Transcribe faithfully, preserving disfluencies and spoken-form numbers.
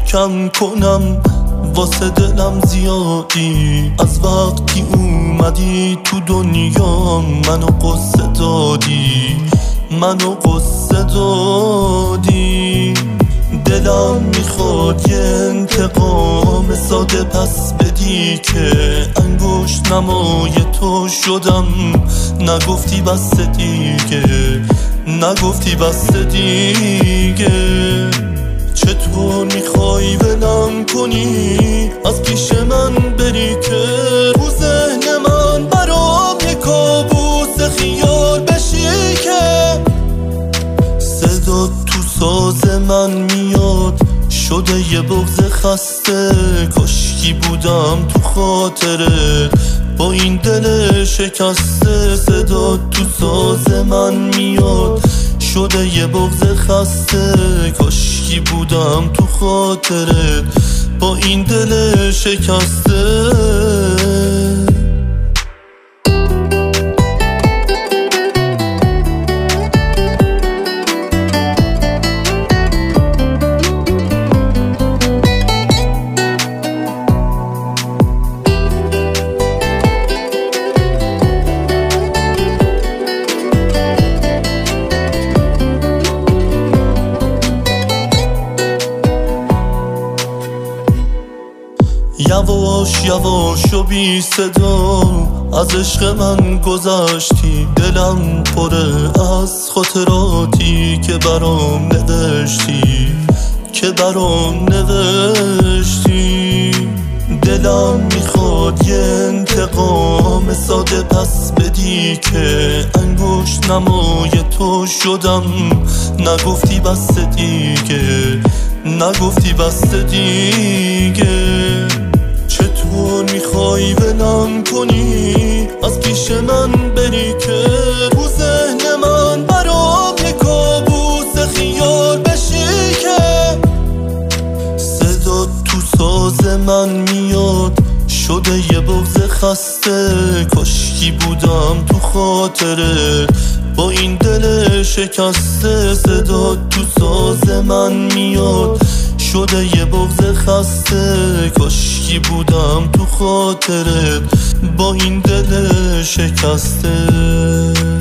کم کنم واسه دلم زیادی. از وقتی اومدی تو دنیا منو قصه دادی، منو قصه دادی. دلم میخواد یه انتقام ساده پس بدی که انگشت نمای تو شدم. نگفتی بس دیگه، نگفتی بس دیگه. چطور میخوای ولم کنی از پیش من بری که تو ذهن من برام یه کابوس خیال بشی که صدا تو ساز من میاد شده یه بغض خسته. کاشکی بودم تو خاطرت با این دل شکسته. صدا تو ساز من میاد شده یه بغض خسته. کاشکی بودم تو خاطرت با این دل شکسته. یواش یواش و بی صدا از عشق من گذشتی. دلم پره از خاطراتی که برام نوشتی، که برام نوشتی. دلم میخواد یه انتقام ساده پس بدی که انگشت نمای تو شدم. نگفتی بس دیگه، نگفتی بس دیگه. چطور میخوای ولم کنی از پیش من بری که تو ذهن من برام یه کابوس خیال بشی که صدا تو ساز من میاد شده یه بغض خسته. کاشکی بودم تو خاطرت با این دل شکسته. صدا تو ساز من میاد شده یه بغض خسته. کاشکی بودم تو خاطرت با این دل شکسته.